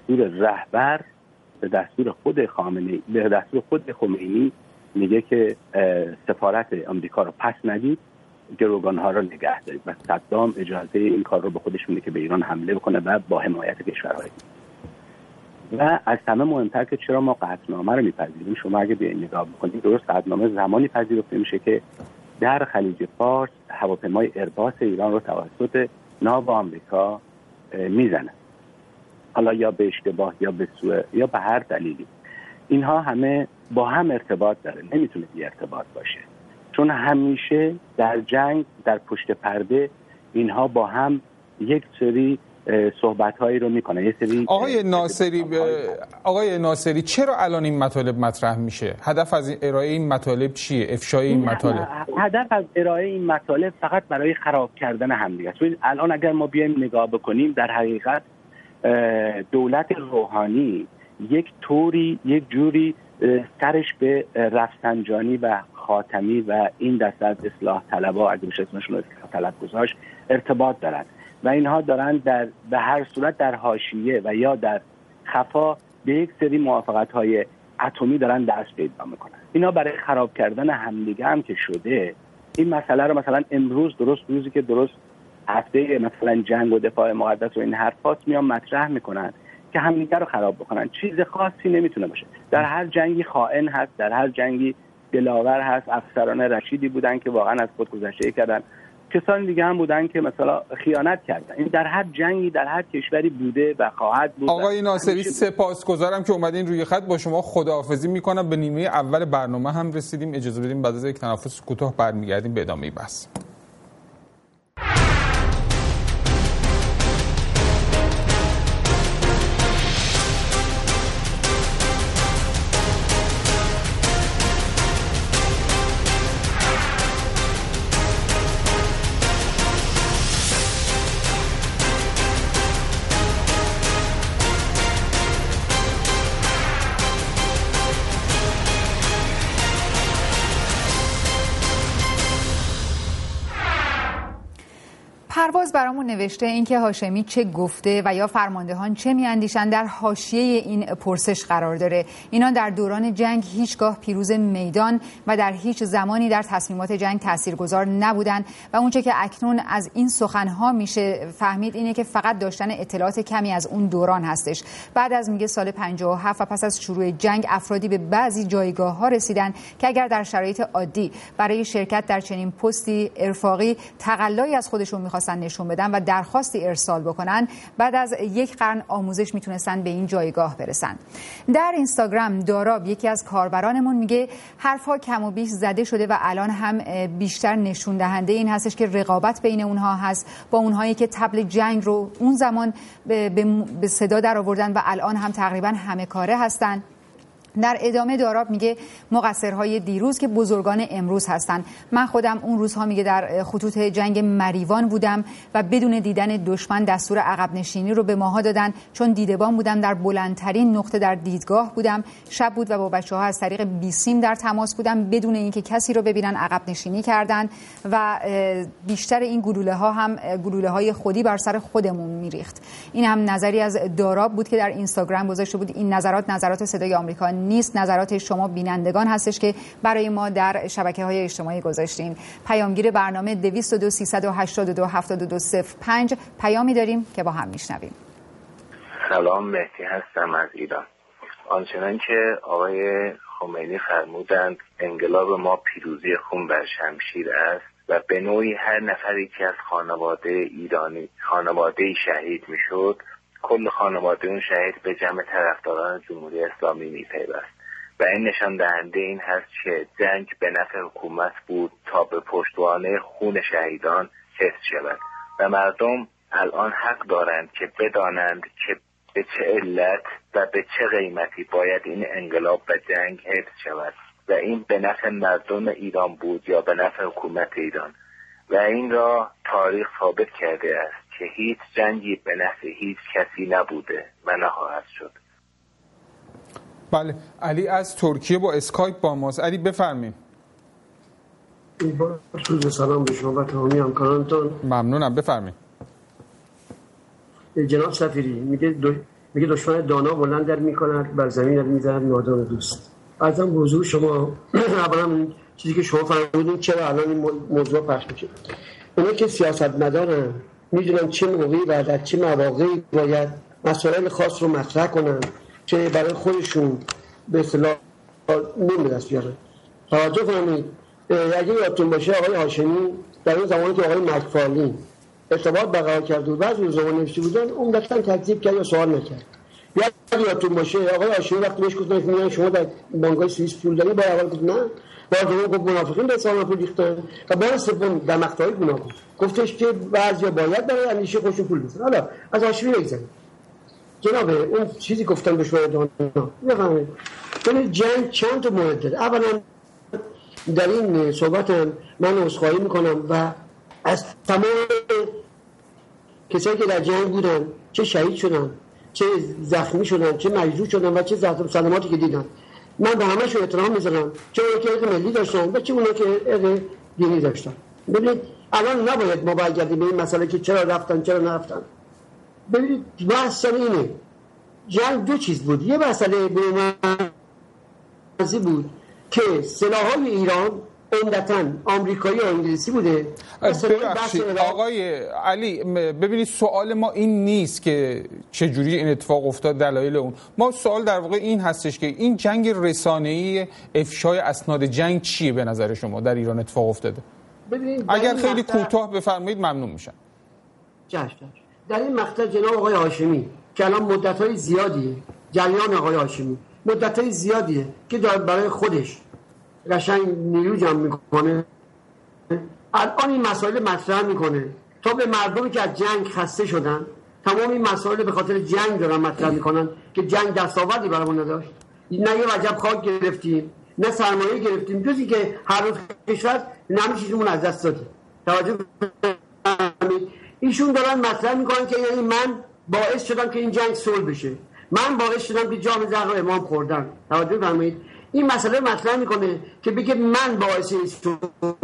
دستور رهبر، به دستور خود خامنه‌ای، به دستور خود خمینی میگه که سفارت آمریکا رو پس ندید، گروگان‌ها رو نگه دارید و صدام اجازه این کار رو به خودش میده که به ایران حمله بکنه و با حمایت کشورهای و از همه مهمتر که چرا ما قطعنامه رو میپذیریم. شما اگه به نگاه بکنید، درست قطعنامه زمانی پذیرفته میشه که در خلیج فارس هواپیمای ایرباس ایران رو توسط ناو آمریکا میزنه، حالا یا به اشتباه یا به سوء یا به هر دلیلی. اینها همه با هم ارتباط داره، نمیتونه بی ارتباط باشه، چون همیشه در جنگ در پشت پرده اینها با هم یک سری صحبت‌هایی رو میکنن. یه سری آقای ناصری چرا الان این مطالب مطرح میشه؟ هدف از ارائه این مطالب چیه؟ افشای این مطالب؟ هدف از ارائه این مطالب فقط برای خراب کردن همدیگه است. الان اگر ما بیایم نگاه بکنیم، در حقیقت دولت روحانی یک جوری سرش به رفسنجانی و خاتمی و این دسته از اصلاح طلبها، اگه بشه اسمشون اصلاح طلب گذاشت، ارتباط دارند و اینها دارن به هر صورت در حاشیه و یا در خفا به یک سری موافقت‌های اتمی دارن دست پیدا میکنن. اینا برای خراب کردن همدیگه هم که شده، این مسئله رو مثلا امروز درست روزی که درست هفته مثلا جنگ و دفاع مقدس و این حرفات میان مطرح میکنن که همدیگه رو خراب بکنن. چیز خاصی نمیتونه باشه. در هر جنگی خائن هست، در هر جنگی دلاور هست. افسران رشیدی بودن که واقعا از خود گذشته کردن، کسان دیگه هم بودن که مثلا خیانت کردن. این در هر جنگی در هر کشوری بوده و خواهد بود. آقای ناصری سپاسگزارم که اومدین روی خط. با شما خداحافظی میکنم. به نیمه اول برنامه هم رسیدیم. اجازه بدیم بعد از یک تنفس کوتاه برمیگردیم به ادامه بحث. پرواز برامون نوشته اینکه هاشمی چه گفته و یا فرماندهان چه میاندیشند در حاشیه این پرسش قرار داره. اینا در دوران جنگ هیچگاه پیروز میدان و در هیچ زمانی در تصمیمات جنگ تاثیرگذار نبودن و اونچه که اکنون از این سخنها میشه فهمید اینه که فقط داشتن اطلاعات کمی از اون دوران هستش. بعد از میگه سال 57 و پس از شروع جنگ افرادی به بعضی جایگاه‌ها رسیدن که اگر در شرایط عادی برای شرکت در چنین پستی ارفاقی تقلایی از خودشون می‌خواستن نشون بدن و درخواستی ارسال بکنن، بعد از یک قرن آموزش میتونستن به این جایگاه برسن. در اینستاگرام داراب یکی از کاربرانمون میگه حرفا کم و بیش زده شده و الان هم بیشتر نشون دهنده این هستش که رقابت بین اونها هست با اونهایی که طبل جنگ رو اون زمان به صدا در آوردن و الان هم تقریبا همه کاره هستن. در ادامه داراب میگه مقصرهای دیروز که بزرگان امروز هستن. من خودم اون روزها میگه در خطوط جنگ مریوان بودم و بدون دیدن دشمن دستور عقب نشینی رو به ماها دادن، چون دیدبان بودم، در بلندترین نقطه در دیدگاه بودم، شب بود و با بچه‌ها از طریق بیسیم در تماس بودم، بدون اینکه کسی رو ببینن عقب نشینی کردن و بیشتر این گلوله‌ها هم گلوله‌های خودی بر سر خودمون میریخت. این هم نظری از داراب بود که در اینستاگرام گذاشته بود. این نظرات صدای آمریکا نیست، نظرات شما بینندگان هستش که برای ما در شبکه‌های اجتماعی گذاشتین. پیامگیر برنامه 202 382 7205 پیامی داریم که با هم میشنویم. سلام، مهدی هستم از ایران. آنچنان که آقای خمینی فرمودند انقلاب ما پیروزی خون بر شمشیر است و به نوعی هر نفری که از خانواده ایرانی خانواده شهید میشد، کل خانواده اون شهید به جمع طرفداران جمهوری اسلامی میپیوست و این نشان دهنده این هست که جنگ به نفع حکومت بود تا به پشتوانه خون شهیدان حفظ شود و مردم الان حق دارند که بدانند که به چه علت و به چه قیمتی باید این انقلاب و جنگ حفظ شود و این به نفع مردم ایران بود یا به نفع حکومت ایران و این را تاریخ ثابت کرده است که هیچ جنگی به نفع هیچ کسی نبوده و نخواهد شد. بله، علی از ترکیه با اسکایپ با ماست. علی بفرمایید. سلام به شما و تمامی همکارانتون. ممنونم، بفرمایید. جناب سفیری میگه میگه دشمن دانا بلند میکند بر زمین میزند نادان دوست. ازم به حضور شما اولا چیزی که شما فرمودین چرا الان این موضوع پخش میشه، اونا که سیاستمدارن میدونن چه موقعی و در چه مواقعی باید مسائل خاص رو مطرح کنن که برای خودشون به اصطلاح نون دست بیارن. توجه کنید اگه یادتون باشه آقای هاشمی در اون زمانی که آقای مکفارلین ارتباط برقرار کرد و بعضی روزنامه‌ها نوشته بودن عمدتاً تکذیب کرد یا سوال نکرد. یادتون باشه آقای هاشمی وقتی بهش گفتن میگن شما در بانک‌های سوئیس پول دارید، با اول گفت نه، با دوم گفت منافقین به حساب پول ریختن و بار سوم در مقطعی گناه گفتش که بعضیا باید برای اندیشه خودشون پول بزنن. حالا از هاشمی بگذاریم جناب اون چیزی گفتن دشمن دانا بفهمید ببینید جنگ چند تا مورد داره. اولا در این صحبتم من عذرخواهی میکنم و از تمام کسایی که در جنگ بودن، چه شهید شدن، چه زخمی شدن، چه مجروح شدن و چه صدماتی که دیدن، من به همه‌شون احترام میذارم، چه اونایی که ارق ملی داشتن و چه اونایی که ارق دینی داشتن. ببینید الان نباید ما برگردیم به این مسئله که چرا رفتن چرا نرفتن. ببینید بحث اینه جنگ دو چیز بود. یه مسئله بین‌المللی بود که سلاح‌های ایران عمدتاً آمریکایی و انگلیسی بوده. آقای علی ببینید سوال ما این نیست که چجوری این اتفاق افتاد دلایل اون، ما سوال در واقع این هستش که این جنگ رسانه‌ای افشای اسناد جنگ چیه به نظر شما در ایران اتفاق افتاده؟ اگر خیلی کوتاه بفرمایید ممنون میشم. در این مقطع جناب آقای هاشمی که الان مدت‌های زیادیه، جریان آقای هاشمی مدت‌های زیادیه که برای خودش قشنگ نیرو جمع میکنه، الان این مسائل مطرح میکنه تا به مردمی که از جنگ خسته شدن، تمام این مسائل به خاطر جنگ دارن مطرح میکنن که جنگ دستاوردی برامون نداشت، نه یه وجب خاک گرفتیم نه سرمایه گرفتیم، جزی که هر روز کشور همه چیزمون از دست دادیم. توجه ایشون دارن مطرح میکنن که یعنی من باعث شدم که این جنگ صلح بشه، من باعث شدم که جام زهر امام خوردن. توجه فرمایید این مسئله مطرح میکنه که بگه من باعث این.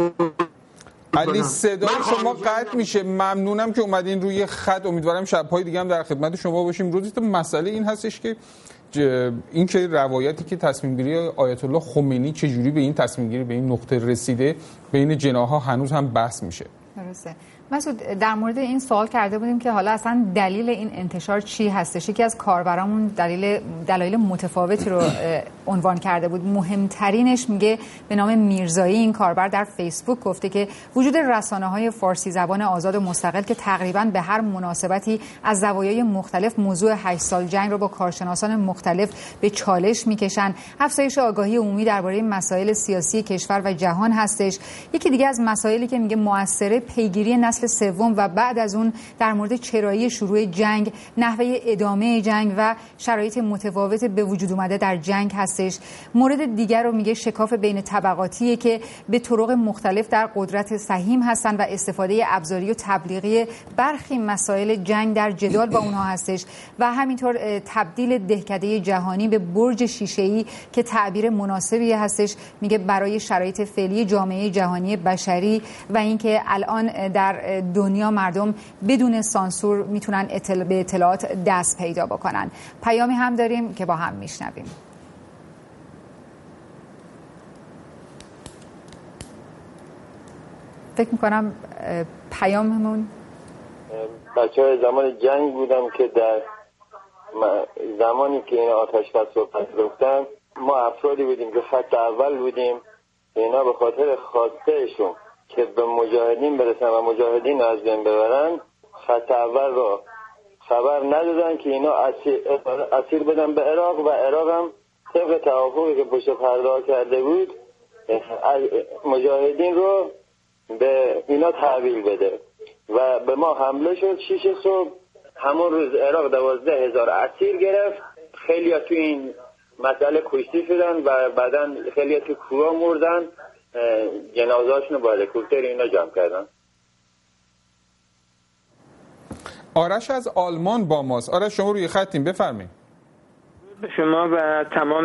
علی صدای شما قطع میشه. ممنونم که اومدین روی خط. امیدوارم شب‌های دیگه هم در خدمت شما باشیم. روزی مسئله این هستش که این که روایتی که تصمیم گیری آیت الله خمینی چجوری به این تصمیم گیری به این نقطه رسیده بین جناح‌ها هنوز هم بحث میشه. درسته. مسعود در مورد این سوال کرده بودیم که حالا اصلا دلیل این انتشار چی هستش. یکی از کاربرامون دلایل متفاوتی رو عنوان کرده بود. مهمترینش میگه به نام میرزایی، این کاربر در فیسبوک گفته که وجود رسانه‌های فارسی زبان آزاد و مستقل که تقریباً به هر مناسبتی از زوایای مختلف موضوع 8 سال جنگ رو با کارشناسان مختلف به چالش میکشن، افزایش آگاهی عمومی درباره مسائل سیاسی کشور و جهان هستش. یکی دیگه از مسائلی که میگه مؤثره پیگیری نسل سوم و بعد از اون در مورد چرایی شروع جنگ، نحوه ادامه جنگ و شرایط متفاوت به وجود اومده در جنگ هستش. مورد دیگر رو میگه شکاف بین طبقاتیه که به طرق مختلف در قدرت سهیم هستن و استفاده ابزاری و تبلیغی برخی مسائل جنگ در جدال با اونها هستش و همینطور تبدیل دهکده جهانی به برج شیشه‌ای که تعبیر مناسبی هستش میگه برای شرایط فعلی جامعه جهانی بشری و اینکه الان در دنیا مردم بدون سانسور میتونن به اطلاعات دست پیدا بکنن. پیامی هم داریم که با هم میشنویم. فکر میکنم پیاممون بچه‌های زمان جنگ بودم که در زمانی که این آتش بس صحبت گفتن ما افرادی بودیم که خط اول بودیم، اینا به خاطر خواستهشون که به مجاهدین برسن و مجاهدین از بین ببرن خط اول رو خبر ندادن که اینا اسیر بدن به عراق و عراق هم طبق توافقی که پشت پرده کرده بود مجاهدین رو به اینا تحویل بده و به ما حمله شد. 6 صبح همون روز عراق 12,000 اسیر گرفت. خیلی ها تو این مسئله کشته شدن و بعداً خیلی ها تو کوه مردن. جنازه‌هاشون رو با هلیکوپتر اینا جمع کردن. آرش از آلمان با ماست. آرش شما روی خطیم، بفرمایید. به شما و تمام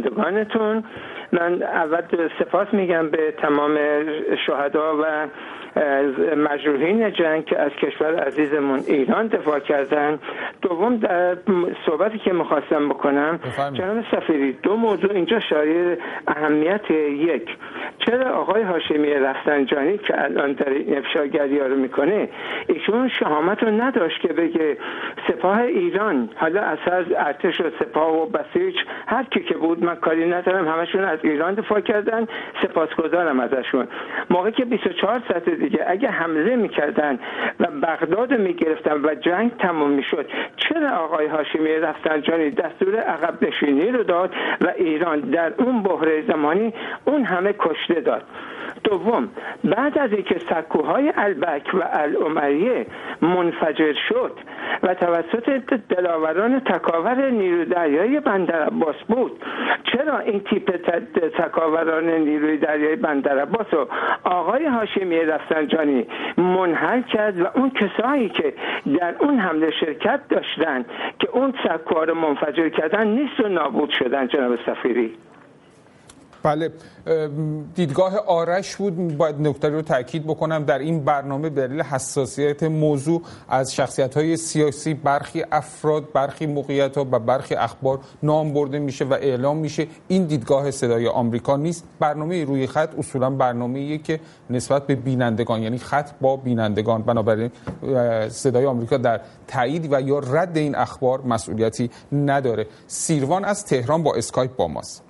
بینندگانتون من اول سپاس میگم به تمام شهدا و مجروحین جنگ که از کشور عزیزمون ایران دفاع کردن. دوم، در صحبتی که می‌خواستم بکنم جناب سفیری، دو موضوع اینجا شایع اهمیت. یک، چرا آقای هاشمی رفسنجانی که الان در این افشاگری‌ها رو میکنه، ایشون شهامت رو نداشت که بگه سپاه ایران، حالا از ارتش و سپاه و بسیج هر کی که بود من کاری ندارم، همشون از ایران دفاع کردن، سپاسگزارم ازشون. موقعی که 24 ساعت دیگه اگه حمله میکردن و بغداد میگرفتن و جنگ تموم میشد، چرا آقای هاشمی رفسنجانی دستور عقب نشینی رو داد و ایران در اون بحران زمانی اون همه کشته داد؟ دوم، بعد از اینکه سکوهای البک و العمریه منفجر شد و توسط دلاوران تکاور نیروی دریایی بندرعباس بود، چرا این تیپ تکاوران نیروی دریایی بندرعباس رو آقای هاشمی رفسنجانی منحل کرد و اون کسایی که در اون حمله شرکت داشتن که اون سکوها رو منفجر کردن نیست و نابود شدن؟ جناب سفیری. بله، دیدگاه آرش بود. باید نکته رو تاکید بکنم در این برنامه به دلیل حساسیت موضوع از شخصیت‌های سیاسی برخی افراد، برخی موقعیت‌ها و برخی اخبار نام برده میشه و اعلام میشه. این دیدگاه صدای آمریکا نیست. برنامه روی خط اصولا برنامه‌ایه که نسبت به بینندگان، یعنی خط با بینندگان، بنابراین صدای آمریکا در تایید و یا رد این اخبار مسئولیتی نداره. سیروان از تهران با اسکایپ با ماست.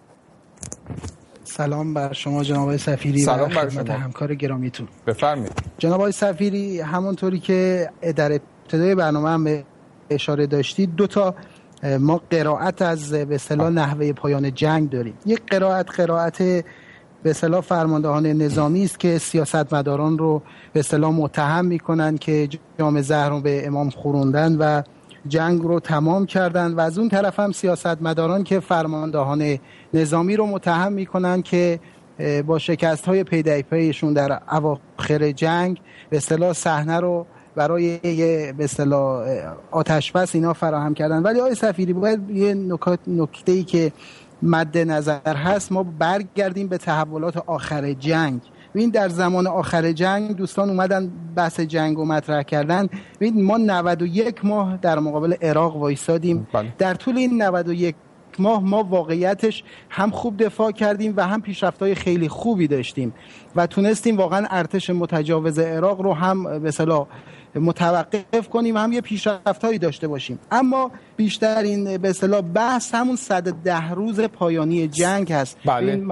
سلام بر شما جناب آقای سفیری و خدمت همکار گرامیتون. بفرمایید. جناب آقای سفیری، همونطوری که در ابتدای برنامه هم اشاره داشتید، دو تا ما قرائت از به اصطلاح نحوه پایان جنگ داریم. یک قرائت به اصطلاح فرماندهان نظامی است که سیاستمداران رو به اصطلاح متهم میکنن که جام زهر رو به امام خوروندن و جنگ رو تمام کردن، و از اون طرف هم سیاستمداران که فرماندهان نظامی رو متهم میکنن که با شکست‌های پی‌درپیشون در اواخر جنگ به اصطلاح صحنه رو برای به اصطلاح آتش‌بس اینا فراهم کردن. ولی آقای سفیری، باید یه نکته‌ای که مد نظر هست، ما برگردیم به تحولات آخر جنگ. ببین در زمان آخر جنگ دوستان اومدن بحث جنگ رو مطرح کردن. ببین ما 91 ماه در مقابل عراق وایسادیم. در طول این 91 ماه ما واقعیتش هم خوب دفاع کردیم و هم پیشرفت‌های خیلی خوبی داشتیم و تونستیم واقعا ارتش متجاوز عراق رو هم به اصطلاح متوقف کنیم، هم یه پیشرفت‌هایی داشته باشیم. اما بیشتر این به اصطلاح بحث همون 110 روز پایانی جنگ هست. بله.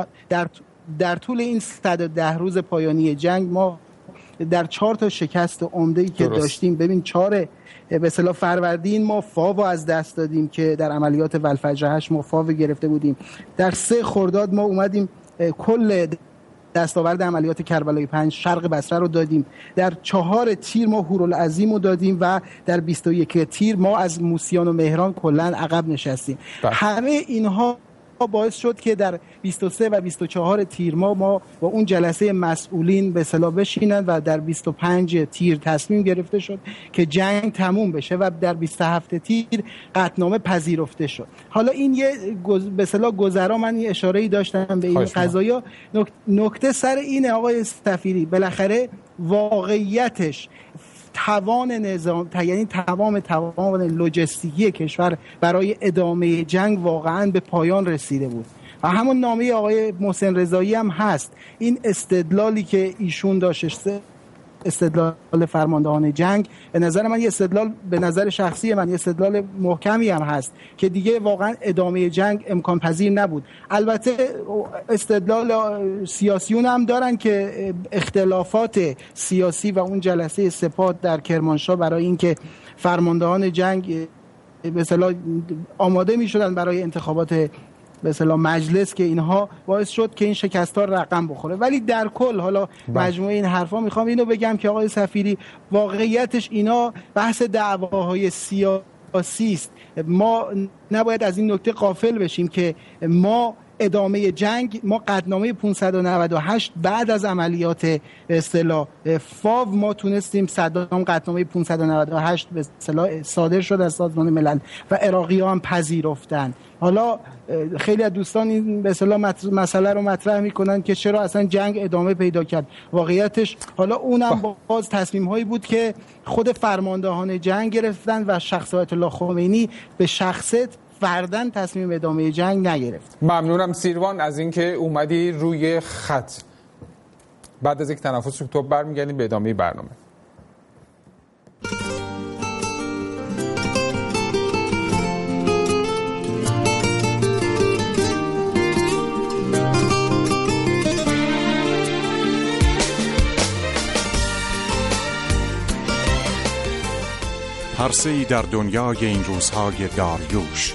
در طول این 110 روز پایانی جنگ ما در 4 تا شکست عمده‌ای که داشتیم، ببین 4 به اصطلاح فروردین ما فاو از دست دادیم که در عملیات والفجر 8 ما فاو گرفته بودیم. در 3 خرداد ما اومدیم کل دستاورد عملیات کربلای 5 شرق بصره رو دادیم. در 4 تیر ما هورالعظیم رو دادیم و در 21 تیر ما از موسیان و مهران کلاً عقب نشستیم. همه اینها باعث شد که در 23 و 24 تیر ما با اون جلسه مسئولین به اصطلاح بشینن و در 25 تیر تصمیم گرفته شد که جنگ تموم بشه و در 27 تیر قطعنامه پذیرفته شد. حالا این یه به اصطلاح گذرا من یه اشاره‌ای داشتم به این قضایا. نکته سر اینه آقای سفیری، بالاخره واقعیتش توان نظام، یعنی توان لوجستیکی کشور برای ادامه جنگ واقعا به پایان رسیده بود و همون نامه آقای محسن رضایی هم هست. این استدلالی که ایشون داشت، استدلال فرماندهان جنگ، به نظر من یه استدلال، به نظر شخصی من یه استدلال محکمی هم هست که دیگه واقعا ادامه جنگ امکان پذیر نبود. البته استدلال سیاسیون هم دارن که اختلافات سیاسی و اون جلسه سپاه در کرمانشاه برای اینکه فرماندهان جنگ به اصطلاح آماده می شدن برای انتخابات به اصطلاح مجلس، که اینها باعث شد که این شکست‌ها رقم بخوره. ولی در کل حالا مجموعه این حرفا میخوام اینو بگم که آقای سفیری واقعیتش اینا بحث دعواهای سیاسی است. ما نباید از این نکته غافل بشیم که ما ادامه جنگ، ما قطعنامه 598 بعد از عملیات به اصطلاح فاو ما تونستیم صدام قطعنامه 598 به اصطلاح صادر شد از سازمان ملل و عراقی‌ها هم پذیرفتن. حالا خیلی از دوستان این به اصطلاح مسئله رو مطرح میکنن که چرا اصلا جنگ ادامه پیدا کرد. واقعیتش حالا اونم باز تصمیم هایی بود که خود فرماندهان جنگ گرفتن و شخص آیت الله خمینی به شخصیت فرداً تصمیم ادامه جنگ نگرفت. ممنونم سیروان از اینکه اومدی روی خط. بعد از یک تنفس کوتاه برمیگردیم به ادامه برنامه. پرسه‌ای در دنیای این روزهای داریوش.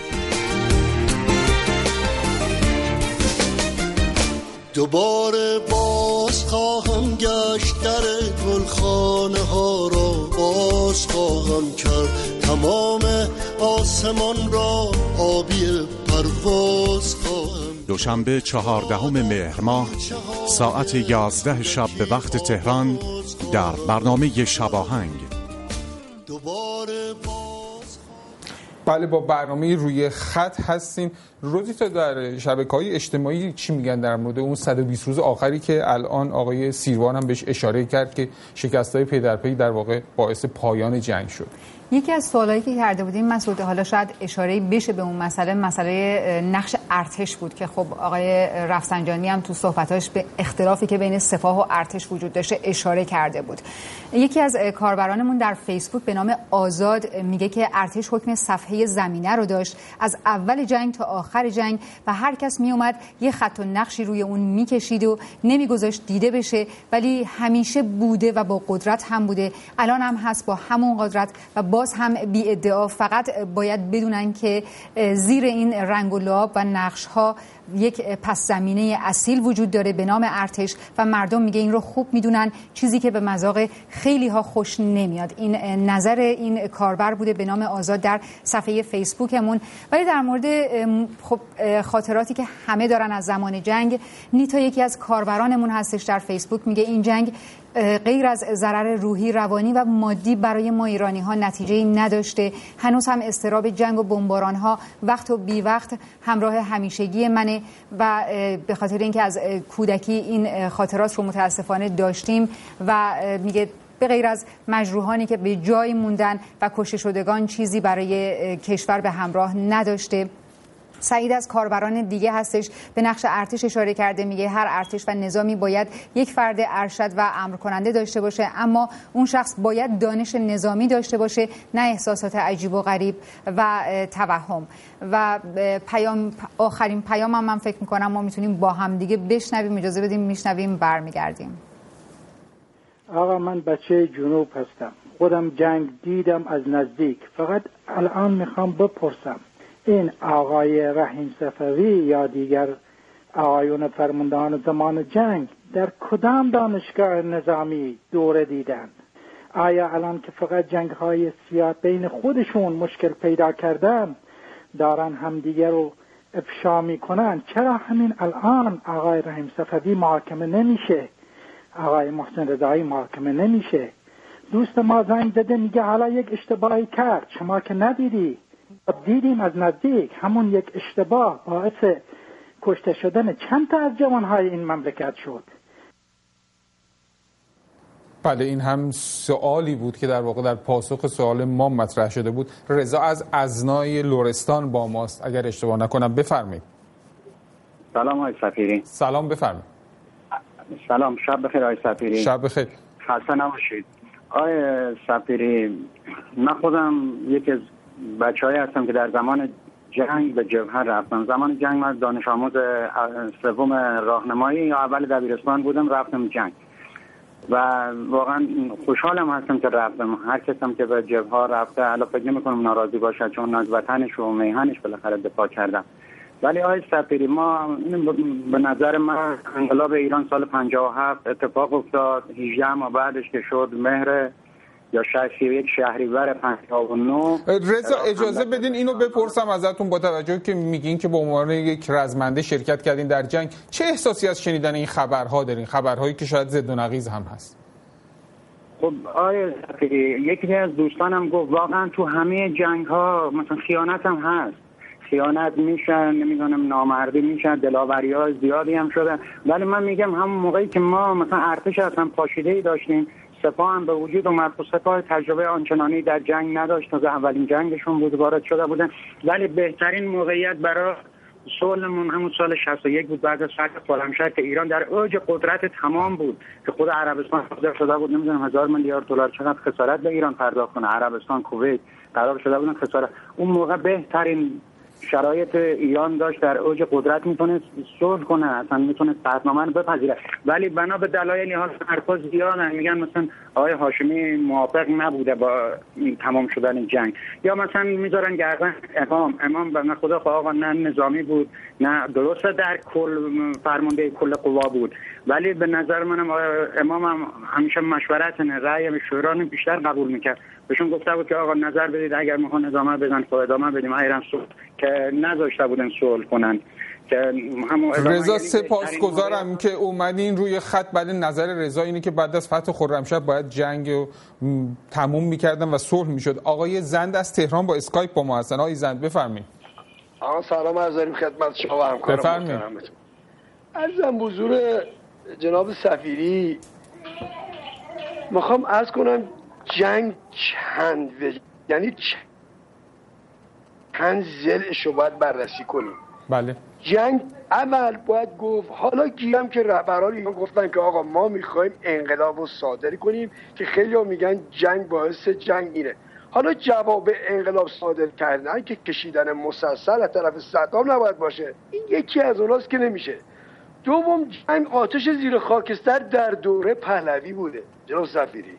دوباره باز خواهم گشت در گلخانه ها را باز خواهم کرد، تمام آسمان را آبی پرواز خواهم. دوشنبه 14 مهر ماه ساعت 11 شب به وقت تهران در برنامه شباهنگ. بله با برنامه روی خط هستیم. روزی تا در شبکه‌های اجتماعی چی میگن در مورد اون 120 روز آخری که الان آقای سیروان هم بهش اشاره کرد که شکست‌های پی در پی در واقع باعث پایان جنگ شد؟ یکی از سوالایی که کرده بودیم مسعود، حالا شاید اشاره بشه به اون مسئله نقش ارتش بود که خب آقای رفسنجانی هم تو صحبتاش به اختلافی که بین سپاه و ارتش وجود داشته اشاره کرده بود. یکی از کاربرانمون در فیسبوک به نام آزاد میگه که ارتش حکم صفحه زمینه رو داشت از اول جنگ تا آخر جنگ و هر کس میومد یه خط و نقشی روی اون میکشید و نمیگذاشت دیده بشه، ولی همیشه بوده و با قدرت هم بوده، الان هم هست با همون قدرت و باز هم بی ادعا. فقط باید بدونن که زیر این رنگ و لعاب و نقش ها یک پس زمینه اصیل وجود داره به نام ارتش و مردم میگه این رو خوب میدونن، چیزی که به مذاق خیلی ها خوش نمیاد. این نظر این کاربر بوده به نام آزاد در صفحه فیسبوکمون. ولی در مورد خب خاطراتی که همه دارن از زمان جنگ، نیتا یکی از کاربرانمون هستش در فیسبوک میگه این جنگ غیر از ضرر روحی، روانی و مادی برای ما ایرانی ها نتیجه‌ای نداشته. هنوز هم اضطراب جنگ و بمباران ها وقت و بی وقت همراه همیشگی منه و به خاطر اینکه از کودکی این خاطرات رو متاسفانه داشتیم و میگه به غیر از مجروحانی که به جای موندن و کشته شدگان چیزی برای کشور به همراه نداشته. سعید از کاربران دیگه هستش به نقش ارتش اشاره کرده، میگه هر ارتش و نظامی باید یک فرد ارشد و امر کننده داشته باشه، اما اون شخص باید دانش نظامی داشته باشه، نه احساسات عجیب و غریب و توهم. و آخرین پیام هم من فکر میکنم ما میتونیم با هم دیگه بشنویم. اجازه بدیم میشنویم برمیگردیم. آقا من بچه جنوب هستم، خودم جنگ دیدم از نزدیک. فقط الان میخوام بپرسم این آقای رحیم صفوی یا دیگر آقایون فرماندهان زمان جنگ در کدام دانشگاه نظامی دوره دیدند؟ آیا الان که فقط جنگ‌های سیاسی بین خودشون مشکل پیدا کردن دارن همدیگه رو افشا میکنن؟ چرا همین الان آقای رحیم صفوی محاکمه نمیشه؟ آقای محسن رضایی محاکمه نمیشه؟ دوست ما زنگ زده میگه حالا یک اشتباهی کرد، شما که ندیدی. دیدیم از نزدیک همون یک اشتباه باعث کشته شدن چند تا از جوانهای این مملکت شد. بله این هم سوالی بود که در واقع در پاسخ سوال ما مطرح شده بود. رضا از ازنای لرستان با ماست اگر اشتباه نکنم، بفرمایید. سلام آقای سفیری. سلام بفرمایید. سلام، شب بخیر آقای سفیری. شب بخیر. خسته نباشید. آقای سفیری، من خودم یکی از بچه‌ای هستم که در زمان جنگ به جبهه رفتم. زمان جنگ من دانش آموز سوم راهنمایی یا اول دبیرستان بودم، رفتم جنگ و واقعا خوشحالم هستم که رفتم. هر کسیم که به جبهه رفته الان فکر نمی‌کنم ناراضی باشه، چون از وطنش و میهنش بالاخره دفاع کردم. ولی آقای سفیری، ما به نظر من انقلاب ایران سال 57 اتفاق افتاد، 18 ماه بعدش که شد مهر یا 61 شهریور 59. رضا اجازه بدین اینو بپرسم ازتون، با توجه که میگین که به عنوان یک رزمنده شرکت کردین در جنگ، چه احساسی از شنیدن این خبرها دارین؟ خبرهایی که شاید ضد و نقیض هم هست. خب آقای سفیری، یکی از دوستانم گفت واقعا تو همه جنگ ها مثلا خیانت هم هست. خیانت میشن، نمیدونم نامردی میشن، دلاوری‌های زیادی هم شده. ولی من میگم همون موقعی که ما مثلا ارتش اصلا پاشیده‌ای داشتیم، سپاه هم به وجود اومد، سپاه تجربه آنچنانی در جنگ نداشت، تازه اولین جنگشون بود، وارد شده بودن، ولی بهترین موقعیت برای صلحمون همون سال 61 بود، بعد از فتح خرمشهر که ایران در اوج قدرت تمام بود، که خود عربستان قادر شده بود نمیدونم 1000 میلیارد دلار چقدر خسارت به ایران پرداخت کنه. عربستان، کویت قرار شده بودن خسارت. اون موقع بهترین شرایط ایران داشت، در اوج قدرت میتونست صلح کنه، اصلا میتونست برنامه رو بپذیره. ولی بنا به دلایلی ها حرفا زیادن، میگن مثلا آقای هاشمی موافق نبوده با تمام شدن جنگ، یا مثلا میذارن گردن امام بنا خدا آقا نه نظامی بود نه درسته در کل فرمانده کل قوا بود، ولی به نظر منم امام هم همیشه مشورت رأی شورا بیشتر قبول میکرد. بهشون گفته بود که آقا نظر بدید، اگر میخوان ادامه بدن خب ادامه بدیم، ایران صلح که نذاشته بودن صلح کنن. رضا سپاسگزارم که اومدین روی خط. بعد نظر رضا اینه که بعد از فتح خرمشهر باید جنگ رو تموم میکردن و صلح میشد. آقای زند از تهران با اسکایپ با ما هستن. آقای زند بفرمایید. سلام عرض داریم خدمت شما و همکاران محترمتون. عرضم حضور جناب سفیری، میخوام عرض کنم جنگ یعنی چند ضلعش رو باید بررسی کنیم. بله. جنگ اول باید گفت، حالا گیرم که رهبران ایران گفتن که آقا ما میخوایم انقلاب رو صادر کنیم، که خیلی ها میگن جنگ باعث جنگ اینه. حالا جواب انقلاب صادر کردن که کشیدن مسلسل از طرف صدام نباید باشه، این یکی از اوناست که نمیشه. دوم، جنگ آتش زیر خاکستر در دوره پهلوی بوده جناب سفیری.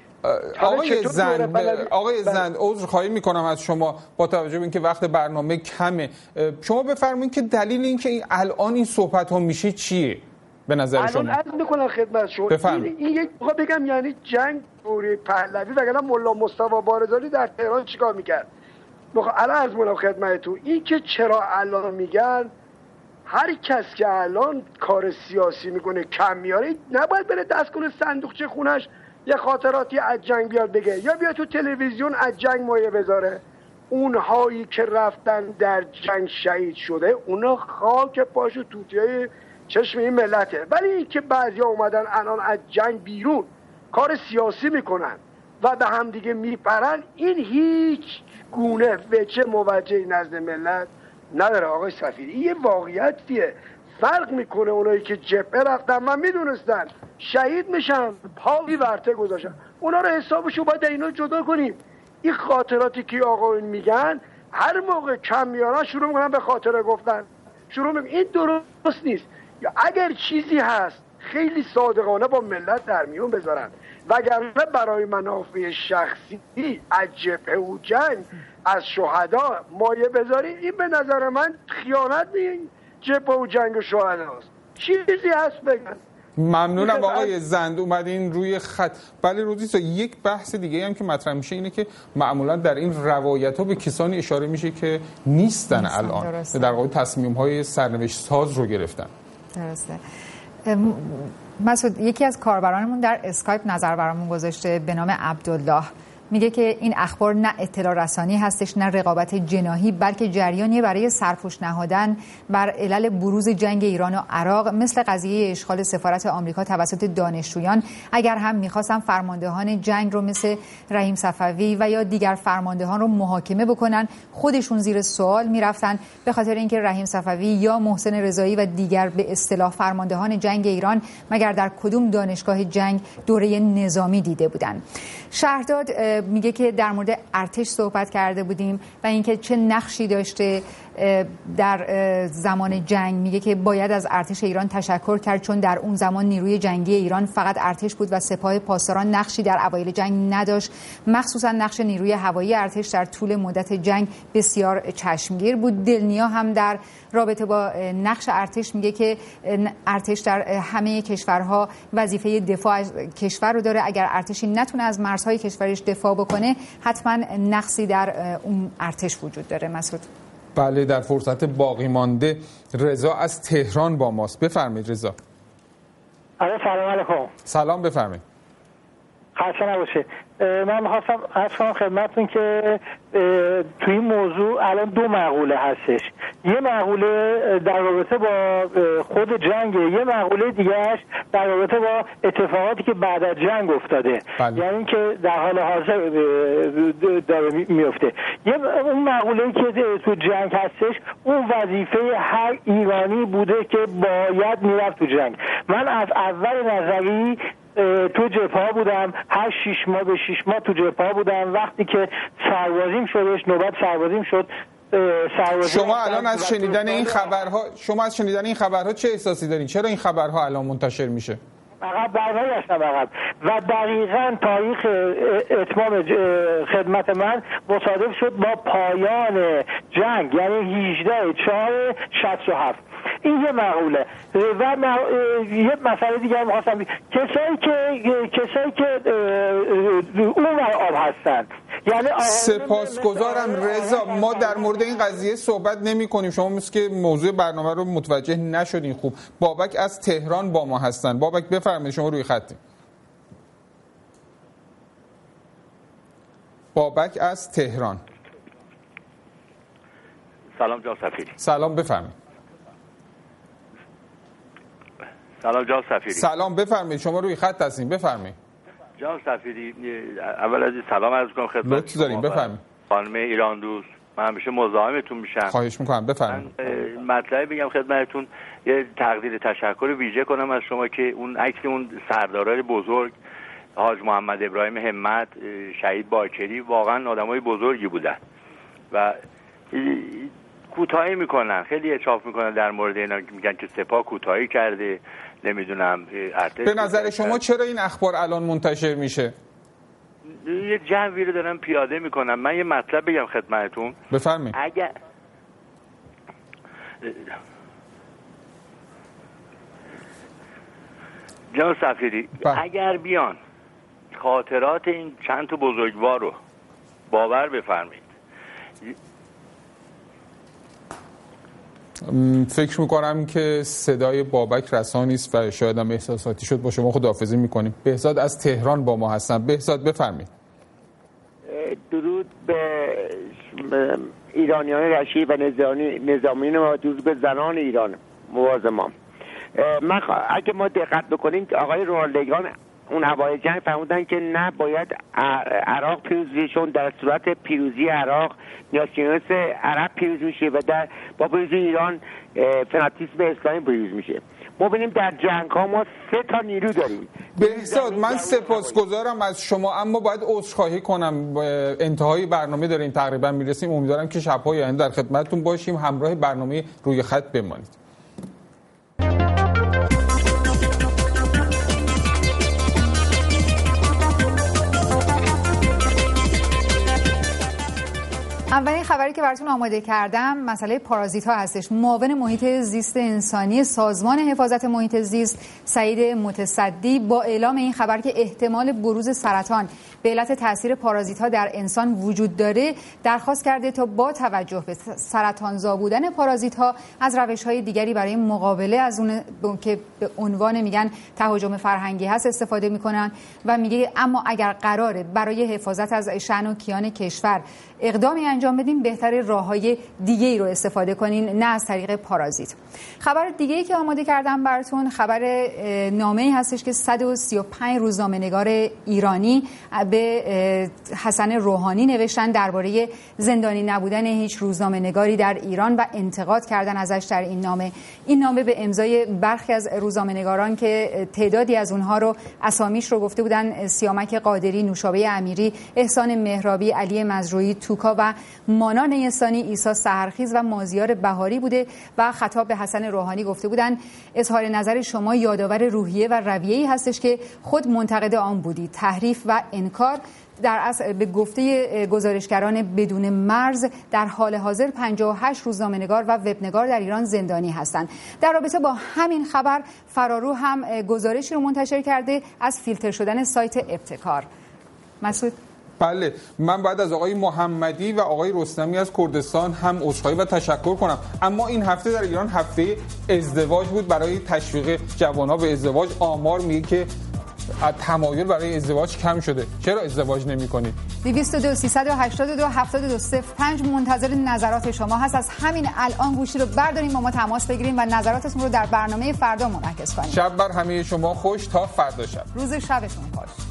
آقای زند عذر خواهی میکنم از شما با توجه به اینکه وقت برنامه کمه، شما بفرمایید که دلیل این که الان این صحبت ها میشه چیه به نظر شما؟ الان عرض میکنم خدمت شما این یک بگم یعنی جنگ دوره پهلوی، وگرنه ملا مصطفی بارزانی در تهران چیکار میکرد؟ الان عرض میکنم خدمتتون این که چرا الان میگن هر کس که الان کار سیاسی میکنه کم میاره، نباید بره دست کنه صندوقچه خونش یه خاطراتی از جنگ بیاد بگه، یا بیاد تو تلویزیون از جنگ مایه بذاره. اونهایی که رفتن در جنگ شهید شده، اونا خاک پاش و توتیای چشم این ملته. ولی این که بعضیا اومدن الان از جنگ بیرون کار سیاسی میکنن و به هم دیگه میپرن، این هیچ گونه وجه موجه نزد ملت نداره. آقای سفیری این یه واقعیتیه. فرق میکنه اونایی که جبهه رفتن من میدونستن شهید میشن، پاوی ورته گذاشتن، اونا رو حسابشو باید اینا جدا کنیم. این خاطراتی که آقایون میگن هر موقع کم میارن شروع میکنن به خاطره گفتن، شروع میکنن. این درست نیست. یا اگر چیزی هست خیلی صادقانه با ملت در میون بذارن، وگرنه برای منافع شخصی از جبهه و جنگ از شهدا مایه بذاریم، این به نظر من خیانت نیست. جبهه و جنگ شهداست. چیزی هست بگن. ممنونم آقای زند اومدین روی خط. بله روزیسا، یک بحث دیگه هم که مطرح میشه اینه که معمولا در این روایت ها به کسانی اشاره میشه که نیستن الان، در واقع تصمیم های سرنوشت ساز رو گرفتن. درسته. مسعود، یکی از کاربرانمون در اسکایپ نظر برامون گذاشته به نام عبدالله، میگه که این اخبار نه اطلاع رسانی هستش نه رقابت جناحی، بلکه جریانی برای سرپوش نهادن بر علل بروز جنگ ایران و عراق، مثل قضیه اشغال سفارت آمریکا توسط دانشجویان. اگر هم می‌خواستن فرماندهان جنگ رو مثل رحیم صفوی و یا دیگر فرماندهان رو محاکمه بکنن، خودشون زیر سوال میرفتن، به خاطر اینکه رحیم صفوی یا محسن رضایی و دیگر به اصطلاح فرماندهان جنگ ایران مگر در کدوم دانشگاه جنگ دوره نظامی دیده بودن. شهرداد میگه که در مورد ارتش صحبت کرده بودیم و اینکه چه نقشی داشته در زمان جنگ. میگه که باید از ارتش ایران تشکر کرد، چون در اون زمان نیروی جنگی ایران فقط ارتش بود و سپاه پاسداران نقشی در اوایل جنگ نداشت. مخصوصا نقش نیروی هوایی ارتش در طول مدت جنگ بسیار چشمگیر بود. دلنیا هم در رابطه با نقش ارتش میگه که ارتش در همه کشورها وظیفه دفاع از کشور رو داره. اگر ارتشی نتونه از مرزهای کشورش دفاع بکنه، حتما نقصی در اون ارتش وجود داره. مسعود. بله، در فرصت باقی مانده رضا از تهران با ماست. بفرمایید رضا. سلام علیکم. سلام، بفرمایید. خسته نباشه. من می‌خواستم عرض کنم خدمتتون که توی این موضوع الان دو مقوله هستش. یه مقوله در رابطه با خود جنگ، یه مقوله دیگهش در رابطه با اتفاقاتی که بعد از جنگ افتاده. یعنی اینکه در حال حاضر داره میفته. اون مقوله‌ای که تو جنگ هستش، اون وظیفه هر ایرانی بوده که باید میرفت تو جنگ. من از اول نظری تو جبهه بودم، هر 6 ماه به 6 ماه تو جبهه بودم. وقتی که سربازیم شدش، نوبت سربازیم شد. شما الان از شنیدن این خبرها چه احساسی دارین؟ چرا این خبرها الان منتشر میشه؟ عقب برگشتم عقب و دقیقاً تاریخ اتمام خدمت من مصادف شد با پایان جنگ، یعنی 18/4/67. این یه مقوله. و یه مسئله دیگه هم خواستم، کسایی که اون آب هستن، یعنی سپاسگزارم رضا. ما در مورد این قضیه صحبت نمی کنیم. شما مثل که موضوع برنامه رو متوجه نشدین. خوب، بابک از تهران با ما هستن. بابک بفرمایید، شما روی خطی. بابک از تهران. سلام جناب سفیری. سلام، بفرمایید. سلام جناب سفیری. سلام، بفرمایید، شما روی خط هستین، بفرمایید. جناب سفیری، اول از سلام عرض کنم خدمت شما. بفرمایید. خانم ایران دوست، من همیشه مزاحمتون میشم. خواهش میکنم، بفرمایید. من مطلبی بگم خدمتتون، یه تقدیر تشکر ویژه کنم از شما که اون عکس اون سردارای بزرگ، حاج محمد ابراهیم همت، شهید باکری، واقعا آدمای بزرگی بودن و کوتاهی میکنن، خیلی اچاف میکنن در مورد اینا، میگن که سپاه کوتاهی کرده، نمیدونم ارتش. به نظر شما چرا این اخبار الان منتشر میشه؟ یه جوی رو دارن پیاده میکنن. من یه مطلب بگم خدمتتون. بفرمایید. اگر جناب سفیری اگر بیان خاطرات این چند تا بزرگوار رو باور بفرمایید، فکر میکنم که صدای بابک رسانی است و شاید هم احساساتی شد. با شما خداحافظی میکنیم. بهزاد از تهران با ما هستن. بهزاد بفرمایید. درود به ایرانیان رشید و نظامیان و درود به زنان ایران موازمان. اگه ما دقت بکنیم آقای رونالد ریگان اون هوای جنگ فرمودن که نه، باید عراق پیروزی، چون در صورت پیروزی عراق ناسیونالیسم عرب پیروز میشه و با پیروزی ایران فناتیسم اسلامی پیروز میشه. ما ببینیم در جنگ ها ما 3 تا نیرو داریم. بهزاد، من سپاسگزارم از شما، اما باید عذرخواهی کنم، انتهای برنامه داریم تقریبا میرسیم. امیدوارم که شب‌های آینده در خدمتتون باشیم. همراه برنامه روی خط بمانید. اولین خبری که براتون آماده کردم مسئله پارازیت‌ها هستش. معاون محیط زیست انسانی سازمان حفاظت محیط زیست سعید متصدی با اعلام این خبر که احتمال بروز سرطان به علت تاثیر پارازیت‌ها در انسان وجود داره، درخواست کرده تا با توجه به سرطانزا بودن پارازیت‌ها از روش‌های دیگری برای مقابله از اون که به عنوان میگن تهاجم فرهنگی هست استفاده میکنن و میگه اما اگر قراره برای حفاظت از شأن و کیان کشور اقدامی انجام بدیم، بهتره راه‌های دیگه‌ای رو استفاده کنین، نه از طریق پارازیت. خبر دیگه‌ای که آماده کردم براتون خبر نامه‌ای هستش که 135 روزنامه‌نگار ایرانی به حسن روحانی نوشتن درباره زندانی نبودن هیچ روزنامه‌نگاری در ایران و انتقاد کردن ازش در این نامه. این نامه به امضای برخی از روزنامه‌نگاران که تعدادی از اونها رو اسامیش رو گفته بودن: سیامک قادری، نوشابه امیری، احسان مهرابی، علی مزروعی، توکا و مانا نیستانی، عیسی سحرخیز و مازیار بهاری بوده و خطاب به حسن روحانی گفته بودن اظهار نظر شما یادآور روحیه و رویه‌ای هستش که خود منتقد آن بودید. تحریف و انکار. در اصل به گفته گزارشگران بدون مرز در حال حاضر 58 روزنامه‌نگار و وبنگار در ایران زندانی هستند. در رابطه با همین خبر فرارو هم گزارشی رو منتشر کرده از فیلتر شدن سایت ابتکار. مسعود؟ بله، من بعد از آقای محمدی و آقای رستمی از کردستان هم عذرخواهی و تشکر کنم. اما این هفته در ایران هفته ازدواج بود. برای تشویق جوان‌ها به ازدواج آمار میگه که تمایل برای ازدواج کم شده. چرا ازدواج نمی‌کنید؟ 202 382 7205 منتظر نظرات شما هست. از همین الان گوشی رو برداریم با ما تماس بگیریم و نظراتتون رو در برنامه فردا منعکس کنیم. شب بر همه شما خوش تا فردا شب. روز شبتون خوش.